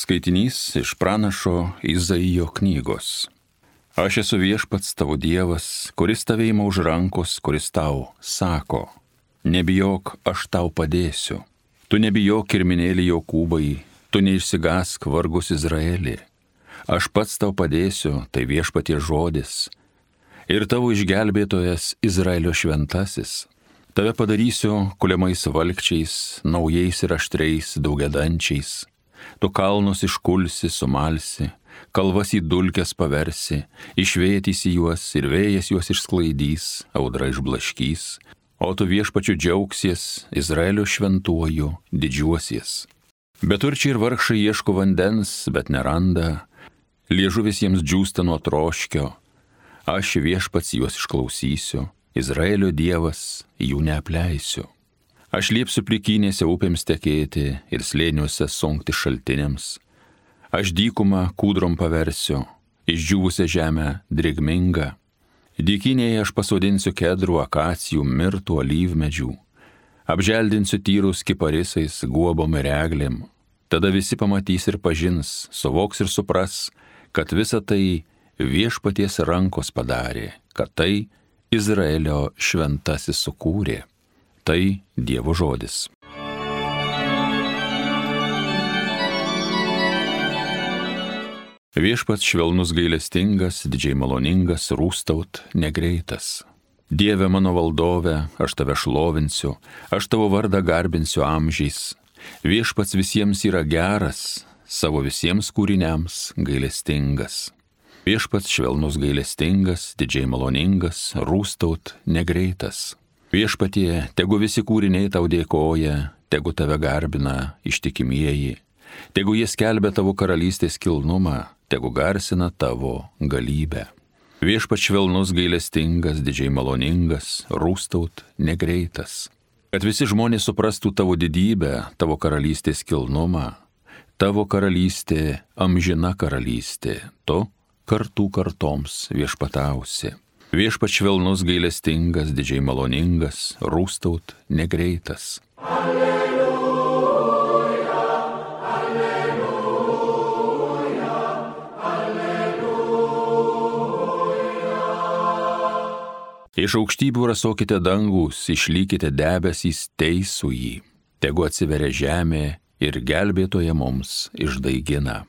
Skaitinys iš pranašo Izaijo knygos. Aš esu viešpats tavo Dievas, kuris tave ima už rankos, kuris tau sako, nebijok, aš tau padėsiu. Tu nebijok, kirminėli Jokūbai, tu neišsigąsk, vargus Izraeli. Aš pats tau padėsiu, tai viešpaties žodis. Ir tavo išgelbėtojas Izraelio šventasis. Tave padarysiu kuliamais valkčiais, naujais ir aštriais daugiadančiais. Tu kalnus iškulsi, sumalsi, kalvas į dulkes paversi, išvėtysi juos ir vėjas juos išsklaidys, audra išblaškys, o tu viešpačiu džiaugsies, Izraelio šventuoju didžiuosies. Beturčiai ir vargšai ieško vandens, bet neranda, liežuvis jiems džiūsta nuo troškio, aš viešpats juos išklausysiu, Izraelio Dievas jų neapleisiu. Aš liepsiu plikynėse upėms tekėti ir slėniuose sunkti šaltiniams. Aš dykumą kūdrom paversiu, išdžiūvusią žemę drėgmingą. Dykynėje aš pasodinsiu kedrų, akacijų, mirtų, alyvmedžių. Apželdinsiu tyrus kiparisais, guobom ir eglėm. Tada visi pamatys ir pažins, suvoks ir supras, kad visa tai viešpaties rankos padarė, kad tai Izraelio šventasis sukūrė. Tai Dievo žodis. Viešpats švelnus gailestingas, didžiai maloningas, rūstaut negreitas. Dieve mano valdove, aš tave šlovinsiu, aš tavo vardą garbinsiu amžiais. Viešpats visiems yra geras, savo visiems kūriniams gailestingas. Viešpats švelnus gailestingas, didžiai maloningas, rūstaut negreitas. Viešpatie, tegu visi kūriniai tau dėkoja, tegu tave garbina ištikimieji, tegu jie skelbia tavo karalystės kilnumą, tegu garsina tavo galybę. Viešpats švelnus gailestingas, didžiai maloningas, rūstaut negreitas. Kad visi žmonės suprastų tavo didybę, tavo karalystės kilnumą, tavo karalystė amžina karalystė, tu kartų kartoms viešpatausi. Viešpats švelnus gailestingas, didžiai maloningas, rūstaut negreitas. Alleluja, alleluja, alleluja. Iš aukštybių rasokite dangus, išlykite debesys teisų jį. Tegu atsiveria žemė ir gelbėtoja mums išdaigina.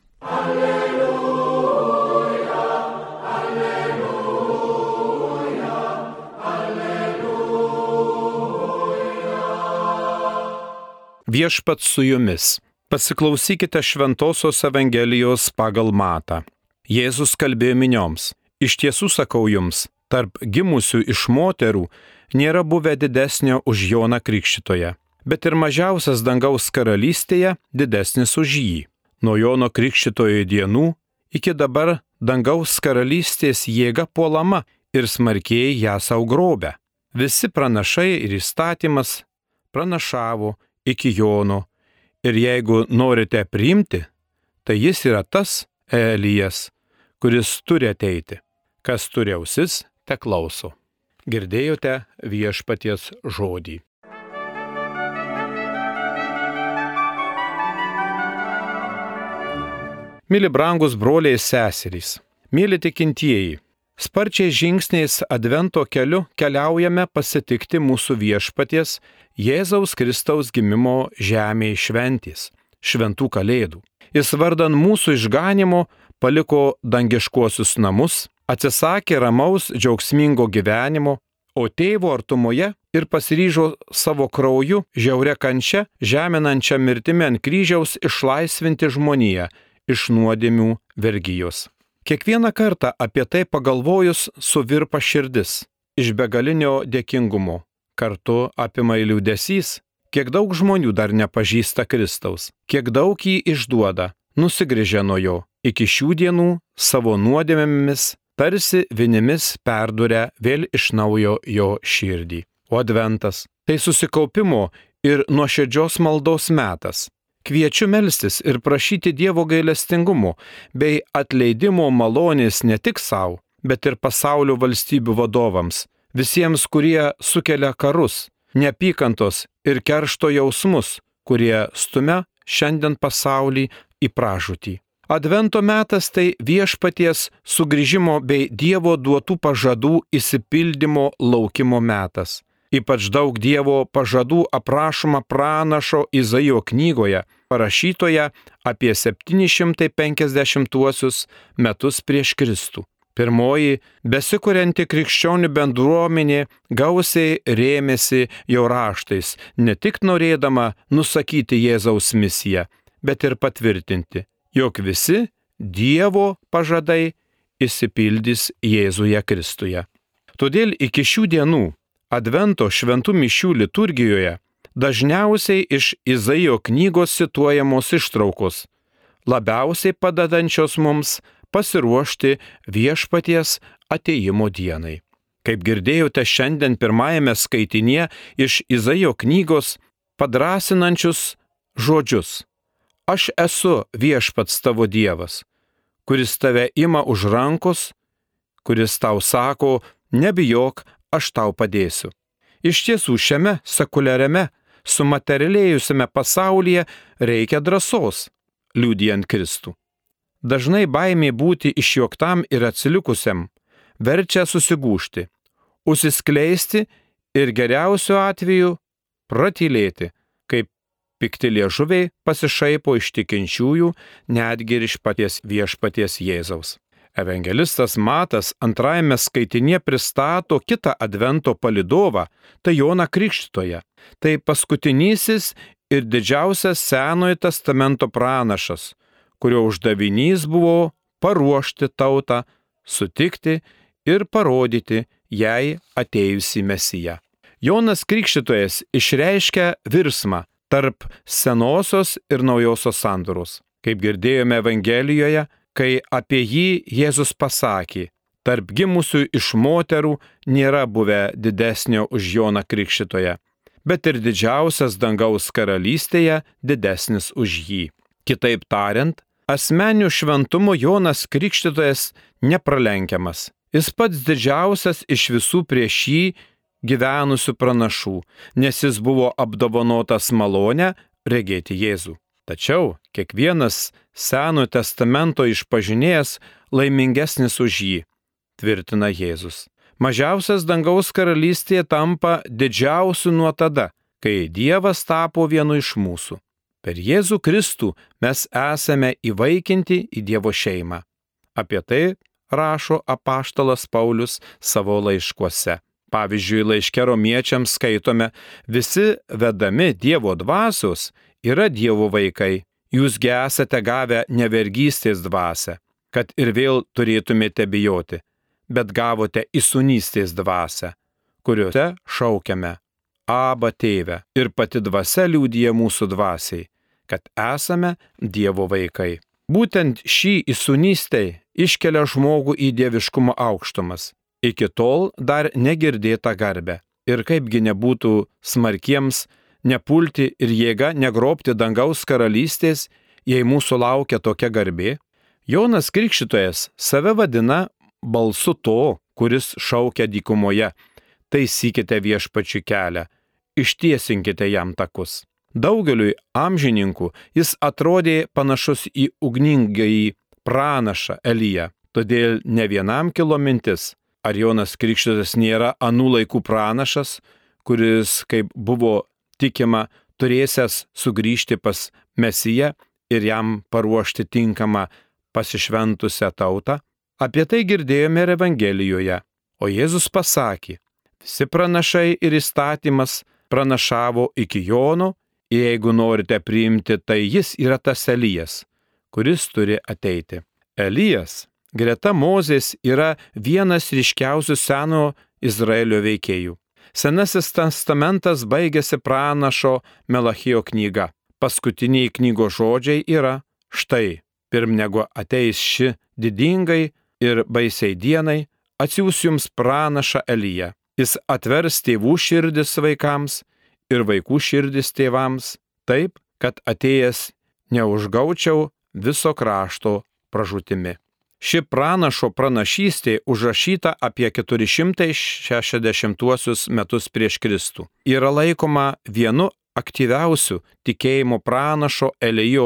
Viešpats su jumis. Pasiklausykite Šventosios Evangelijos pagal Matą. Jėzus kalbėjo minioms. Iš tiesų sakau jums, tarp gimusių iš moterų nėra buvę didesnio už Joną Krikštytoją, bet ir mažiausias dangaus karalystėje didesnis už jį. Nuo Jono Krikštytojo dienų iki dabar dangaus karalystės jėga puolama ir smarkiai ją sau grobia. Visi pranašai ir įstatymas pranašavo iki Jono, ir jeigu norite priimti, tai jis yra tas Elijas, kuris turi ateiti. Kas turi ausis, te klauso. Girdėjote viešpaties žodį. Mili brangus broliai ir seserys, mili tikintieji, sparčiais žingsniais Advento keliu keliaujame pasitikti mūsų viešpaties Jėzaus Kristaus gimimo žemėje šventės, šventų kalėdų. Jis vardan mūsų išganimo paliko dangiškuosius namus, atsisakė ramaus džiaugsmingo gyvenimo, o tėvo artumoje ir pasiryžo savo krauju žiauria kančia, žeminančia mirtimi ant kryžiaus išlaisvinti žmoniją iš nuodėmių vergijos. Kiekvieną kartą apie tai pagalvojus suvirpa širdis iš begalinio dėkingumo. Kartu apima liūdesys, kiek daug žmonių dar nepažįsta Kristaus, kiek daug jį išduoda, nusigręžia nuo jo, iki šių dienų savo nuodėmėmis tarsi vinimis perduria vėl iš naujo jo širdį. O Adventas tai susikaupimo ir nuoširdžios maldos metas. Kviečiu melstis ir prašyti Dievo gailestingumo bei atleidimo malonės ne tik savo, bet ir pasaulio valstybių vadovams, visiems, kurie sukelia karus, neapykantos ir keršto jausmus, kurie stumia šiandien pasaulį į pražūtį. Advento metas tai viešpaties sugrįžimo bei Dievo duotų pažadų išsipildymo laukimo metas. Ypač daug Dievo pažadų aprašoma pranašo Izaijo knygoje, parašytoje apie 750 metus prieš Kristų. Pirmoji besikurianti krikščionių bendruomenė gausiai rėmėsi jo raštais, ne tik norėdama nusakyti Jėzaus misiją, bet ir patvirtinti, jog visi Dievo pažadai išsipildys Jėzuje Kristuje. Todėl iki šių dienų Advento šventų mišių liturgijoje dažniausiai iš Izaijo knygos cituojamos ištraukos, labiausiai padedančios mums pasiruošti viešpaties atėjimo dienai. Kaip girdėjote šiandien pirmajame skaitinėje iš Izaijo knygos padrasinančius žodžius: Aš esu viešpats tavo Dievas, kuris tave ima už rankos, kuris tau sako, nebijok, aš tau padėsiu. Iš tiesų šiame sekuliariame, sumaterialėjusiame pasaulyje reikia drąsos, liudijant Kristų. Dažnai baimė būti išjuoktam ir atsilikusiam verčia susigūžti, užsiskleisti ir geriausiu atveju pratylėti, kaip pikti liežuviai pasišaipo iš tikinčiųjų, netgi ir iš paties viešpaties Jėzaus. Evangelistas Matas antrajame skaitinėje pristato kitą Advento palydovą, tai Joną Krikštytoją. Tai paskutinysis ir didžiausias Senojo testamento pranašas, kurio uždavinys buvo paruošti tautą, sutikti ir parodyti jai atėjusį Mesiją. Jonas Krikštytojas išreiškia virsmą tarp senosios ir naujosios sandoros. Kaip girdėjome Evangelijoje, kai apie jį Jėzus pasakė, tarp gimusių iš moterų nėra buvę didesnio už Joną Krikštytoją, bet ir didžiausias dangaus karalystėje didesnis už jį. Kitaip tariant, asmeniniu šventumu Jonas Krikštytojas nepralenkiamas. Jis pats didžiausias iš visų prieš jį gyvenusių pranašų, nes jis buvo apdovanotas malone regėti Jėzų. Tačiau kiekvienas Senojo testamento išpažinėjas laimingesnis už jį, tvirtina Jėzus. Mažiausias dangaus karalystėje tampa didžiausiu nuo tada, kai Dievas tapo vienu iš mūsų. Per Jėzų Kristų mes esame įvaikinti į Dievo šeimą. Apie tai rašo apaštalas Paulius savo laiškuose. Pavyzdžiui, laiške Romiečiams skaitome: visi vedami Dievo dvasios yra Dievo vaikai. Jūsgi esate gavę ne vergystės dvasią, kad ir vėl turėtumėte bijoti, bet gavote įsūnystės dvasią, kuriuose šaukiame: Aba tėve, ir pati dvasia liudija mūsų dvasiai, kad esame Dievo vaikai. Būtent šį įsūnystę iškelia žmogų į dieviškumo aukštumas, iki tol dar negirdėtą garbę. Ir kaipgi nebūtų smarkiems nepulti ir jėga negrobti dangaus karalystės, jei mūsų laukia tokia garbė? Jonas Krikštytojas save vadina balsu to, kuris šaukia dykumoje: taisykite viešpačiui kelią, ištiesinkite jam takus. Daugeliui amžininkų jis atrodė panašus į ugningąjį pranašą Eliją. Todėl ne vienam kilo mintis, ar Jonas Krikštytojas nėra anų laikų pranašas, kuris, kaip buvo tikima, turėsęs sugrįžti pas Mesiją ir jam paruošti tinkamą pasišventusią tautą. Apie tai girdėjome ir Evangelijoje. O Jėzus pasakė: visi pranašai ir įstatymas pranašavo iki Jono, ir jeigu norite priimti, tai jis yra tas Elijas, kuris turi ateiti. Elijas greta Mozės yra vienas ryškiausių seno Izraelio veikėjų. Senasis testamentas baigėsi pranašo Melachijo knyga. Paskutiniai knygos žodžiai yra: štai, pirm negu ateis ši didingai ir baisiai dienai, atsiųs jums pranašą Eliją. Jis atvers tėvų širdis vaikams ir vaikų širdis tėvams, taip, kad atėjęs neužgaučiau viso krašto pražūtimi. Ši pranašo pranašystė užrašyta apie 460 metus prieš Kristų. Yra laikoma vienu aktyviausių tikėjimo pranašo Elijo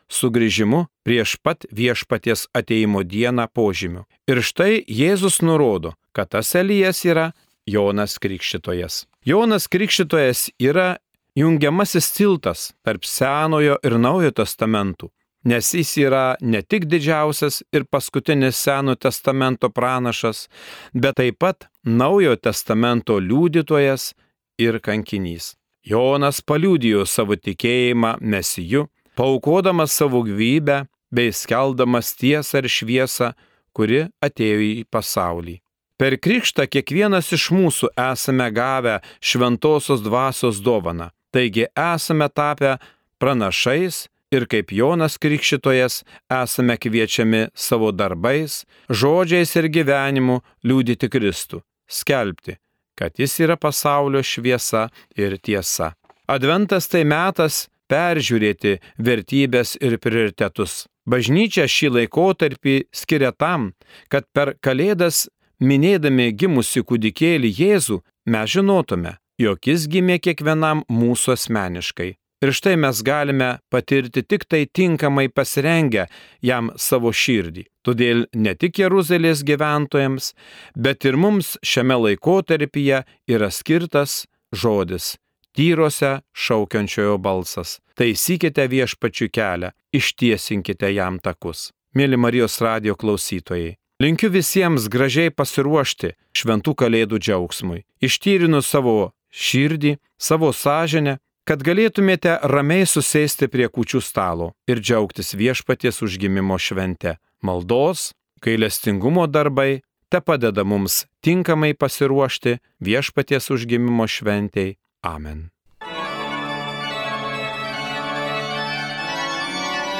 sugrįžimu prieš pat viešpaties ateimo dieną požymių. Ir štai Jėzus nurodo, kad tas Elijas yra Jonas Krikštytojas. Jonas Krikštytojas yra jungiamasis tiltas tarp Senojo ir Naujojo testamentų, nes jis yra ne tik didžiausias ir paskutinis Senojo testamento pranašas, bet taip pat Naujojo testamento liudytojas ir kankinys. Jonas paliudijo savo tikėjimą Mesiju, paaukodamas savo gyvybę bei skeldamas tiesą ir šviesą, kuri atėjo į pasaulį. Per krikštą kiekvienas iš mūsų esame gavę šventosios dvasios dovaną, taigi esame tapę pranašais ir kaip Jonas Krikštytojas esame kviečiami savo darbais, žodžiais ir gyvenimu liudyti Kristų, skelbti, kad jis yra pasaulio šviesa ir tiesa. Adventas tai metas peržiūrėti vertybės ir prioritetus. Bažnyčia šį laikotarpį skiria tam, kad per Kalėdas minėdami gimusi kūdikėlį Jėzų mes žinotume, jog jis gimė kiekvienam mūsų asmeniškai. Ir štai mes galime patirti tik tai tinkamai pasirengę jam savo širdį. Todėl ne tik Jeruzalės gyventojams, bet ir mums šiame laikotarpyje yra skirtas žodis, tyrose šaukiančiojo balsas. Taisykite viešpačių kelią, ištiesinkite jam takus. Mėly Marijos radijo klausytojai, linkiu visiems gražiai pasiruošti šventų Kalėdų džiaugsmui, ištyrinus savo širdį, savo sąžinę, kad galėtumėte ramiai susėsti prie kūčių stalo ir džiaugtis viešpaties užgimimo švente. Maldos, gailestingumo darbai te padeda mums tinkamai pasiruošti viešpaties užgimimo šventei. Amen.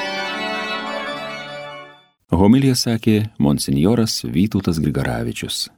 Homiliją sakė monsinjoras Vytautas Grigaravičius.